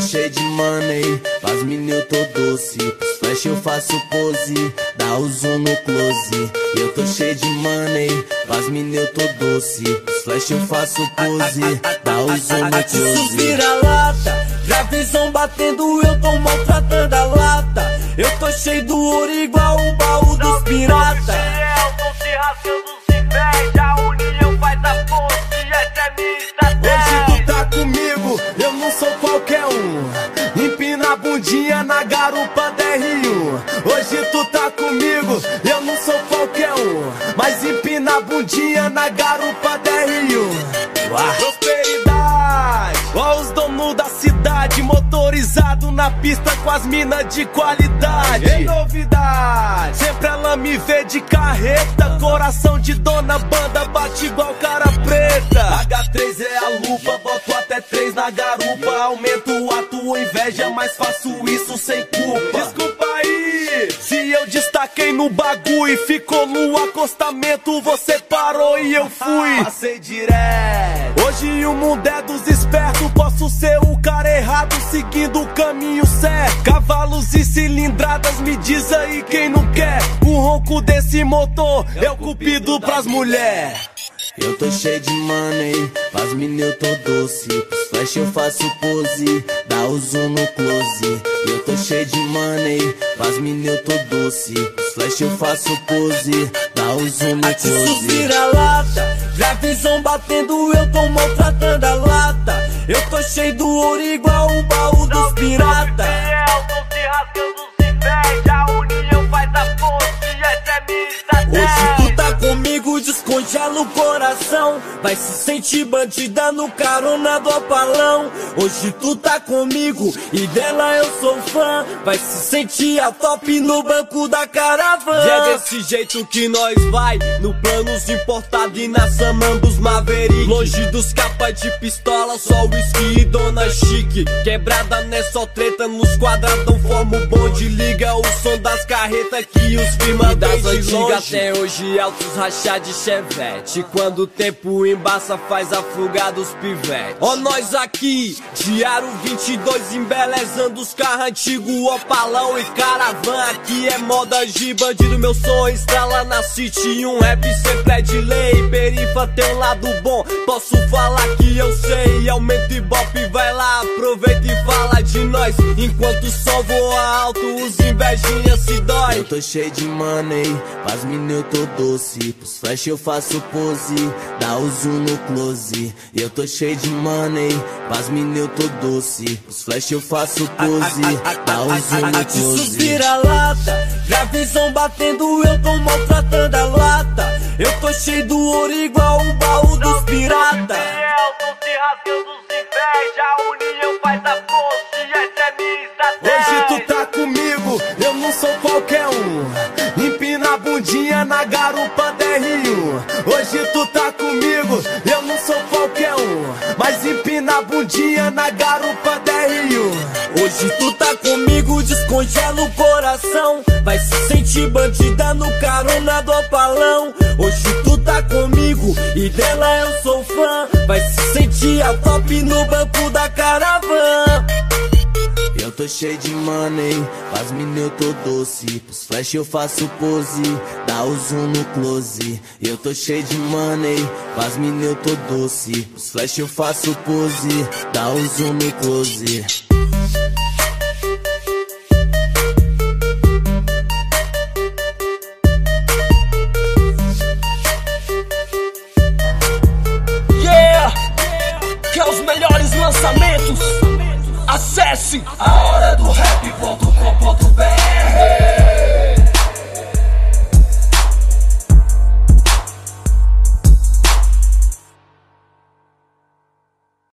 cheio de money, faz mina eu tô doce. Pros flash eu faço pose, dá o zoom no close. Eu tô cheio de money, faz mina eu tô doce. Pros flash eu faço pose, dá o zoom no close. Vira-lata, já visão batendo, eu tô maltratando a lata. Eu tô cheio do ouro igual o baú dos piratas. Tô se rasgando, se inveja, a união faz a força e essa é minha estratégia. Hoje tu tá comigo, eu não sou qualquer um. Empina a bundinha na garupa da R1. Hoje tu tá comigo, eu não sou qualquer um. Mas empina a bundinha na garupa da R1. Prosperidade, ó os donos da cidade, motorizado na pista com as minas de qualidade. É novidade, sempre ela me vê de carreta. Coração de dona banda, bate igual cara preta. H3 é a lupa, boto até 3 na garupa. Aumento a tua inveja, mas faço isso sem culpa. Desculpa aí, se eu destaquei no bagulho e ficou no acostamento, você parou e eu fui. Passei direto. Hoje o mundo é dos espertos, posso ser o cara errado seguindo o caminho certo. Cavalos e cilindradas, me diz aí quem não quer. O ronco desse motor é o cupido pras mulheres. Eu tô cheio de money, faz mina eu tô doce. Pros flash eu faço pose, dá o zoom no close. Eu tô cheio de money, faz mina eu tô doce. Pros flash eu faço pose, dá o zoom no close. Vira-lata, já visão batendo, eu tô maltratando a lata. Eu tô cheio do ouro igual o baú dos piratas. Tô se rasgando, se inveja, a união faz a força e essa é minha estratégia. Hoje tu tá comigo, descongela o coração. Vai se sentir bandida no carona do apalão. Hoje tu tá comigo e dela eu sou fã. Vai se sentir a top no banco da caravana. E é desse jeito que nós vai, no planos importado e na Samambos Maverick. Longe dos capas de pistola, só whisky e dona chique. Quebrada não é só treta, nos quadradão forma o bonde. Liga o som das carretas que os firma das antigas. Até hoje altos rachar de chevette. Quando o tempo embaça faz afogar dos pivete. Ó nós aqui, Diário 22 embelezando os carros antigos. Opalão e caravana, aqui é moda de bandido. Meu som estrala na city, um rap sempre é de lei. Perifa tem um lado bom, posso falar que eu sei. Aumenta e bop, vai lá, aproveita e fala de nós. Enquanto o som voa alto, os invejinhas se dói. Eu tô cheio de money, faz mina eu tô doce. Pros flash eu faço pose, dá o zoom no close. Eu tô cheio de money, faz mina eu tô doce. Pros flash eu faço pose, dá o zoom no close. Vira-lata, já visão batendo, eu tô maltratando a lata. Eu tô cheio do ouro igual o baú dos piratas. Tô se rasgando, se inveja, a união faz a força e essa é minha estratégia. Hoje tu tá comigo, eu não sou qualquer um. Empina a bundinha na garupa da R1. Hoje tu tá comigo, eu não sou qualquer um. Mas empina a bundinha na garupa da R1. Hoje tu tá comigo, descongela o coração. Vai se sentir bandida no carona do apalão. Hoje tu tá comigo e dela eu sou fã. Vai se sentir a top no banco da caravana. Eu tô cheio de money, faz mina eu tô doce. Pros flash eu faço pose, dá o zoom no close. Eu tô cheio de money, faz mina eu tô doce. Pros flash eu faço pose, dá o zoom no close. Quer os melhores lançamentos? Acesse ahoradorap.com.br